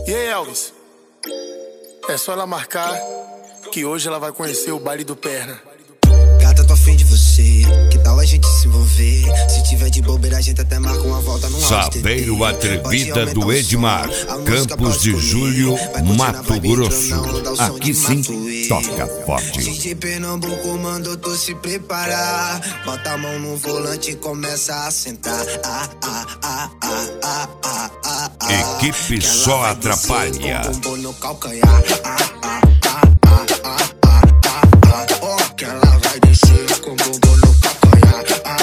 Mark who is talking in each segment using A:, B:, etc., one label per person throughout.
A: E aí, Elvis? É só ela marcar que hoje ela vai conhecer o baile do Perna.
B: Gata, tô afim de você, que tal a gente se envolver? Se tiver de bobeira, a gente até marca uma volta no
C: Chaveiro Atrevida do Edmar, Campos de Julho, Mato Grosso. Aqui sim, toca forte.
B: DJ Pernambuco mandou tu se preparar. Bota a mão no volante e começa a sentar.
C: Equipe Só Atrapalha.
B: No calcanhar. Que ela vai descer com o bumbum no calcanhar.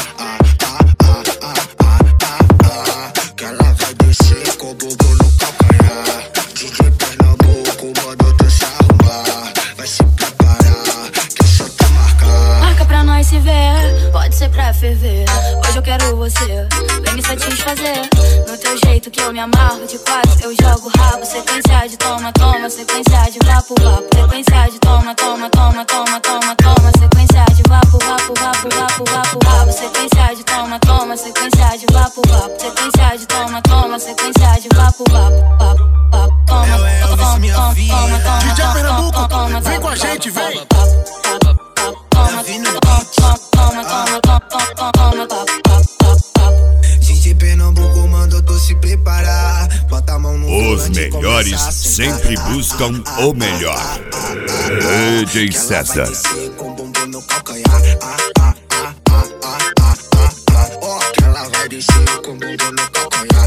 B: Que ela vai descer com o bumbum no calcanhar. DJ Pernambuco mandou tu se arrumar. Vai se preparar, que é só tu marcar.
D: Marca pra nós se ver, pode ser pra ferver. Hoje eu quero você, vem me satisfazer. No teu jeito que eu me amarro de quatro, eu jogo rabo. Sequência de toma, toma, sequência de vapo, vapo. Sequência de toma, toma, toma, toma, toma, toma. Sequência de vapo, vapo, vapo, vapo, vapo, vapo. Sequência de toma, toma, sequência de vapo, vapo. Sequência de toma, toma, sequência de vapo, vapo, vapo, vapo. Toma, toma, toma, toma, toma.
A: DJ Pernambuco, vem com a gente, vem.
B: DJ Pernambuco mandou tu se preparar. Bota a mão no
C: Os melhores sempre buscam o melhor. DJ César.
B: Com o bumbum no calcanhar. Que ela vai descer com o bumbum no calcanhar.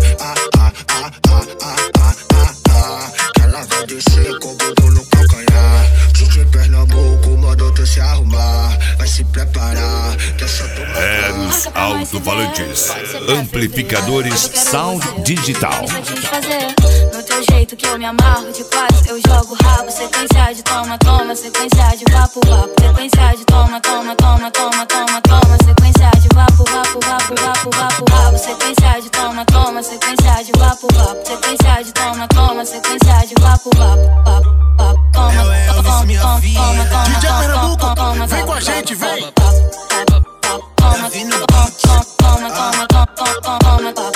B: Que ela vai descer com o bumbum no calcanhar. DJ Pernambuco mandou tu se arrumar. Vai se preparar, que é só tu marcar.
C: Eros Alto-Falantes, amplificadores Sound Digital.
D: No teu jeito que eu me amarro de quatro, eu jogo rabo. Sequência de toma, toma, sequência de vapo, vapo. Sequência de toma, toma, toma, toma, toma, toma. Sequência de vapo, vapo, vapo, vapo, vapo, vapo. Sequência de toma, toma, sequência de vapo, vapo. Sequência de toma, toma, sequência de vapo, vapo, vapo, vapo. Toma, toma, toma, toma, toma.
A: DJ Pernambuco, vem com a gente, vem.
D: Toma, toma, toma, toma, toma, toma, toma.